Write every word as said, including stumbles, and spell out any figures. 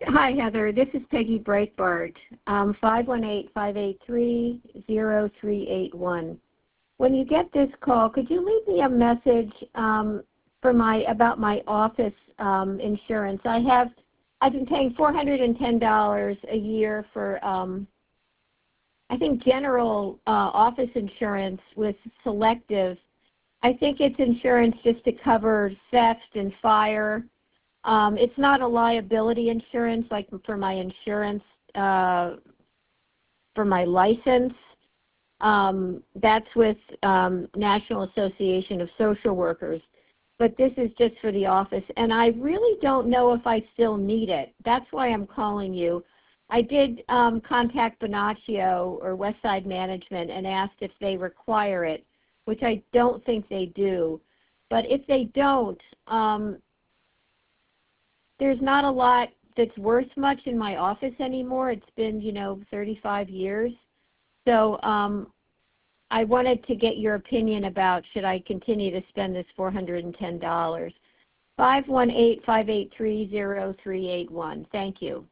Hi, Heather. This is Peggy Breitbart, um, five one eight, five eight three, zero three eight one. When you get this call, could you leave me a message um, for my about my office um, insurance? I have, I've been paying four hundred ten dollars a year for, um, I think, general uh, office insurance with Selective. I think it's insurance just to cover theft and fire. Um, it's not a liability insurance like for my insurance, uh, for my license. Um, that's with um, National Association of Social Workers. But this is just for the office. And I really don't know if I still need it. That's why I'm calling you. I did um, contact Bonaccio or Westside Management and asked if they require it, which I don't think they do. But if they don't, um, there's not a lot that's worth much in my office anymore. It's been, you know, thirty-five years. So um, I wanted to get your opinion about should I continue to spend this four hundred ten dollars. five one eight, five eight three, zero three eight one. Thank you.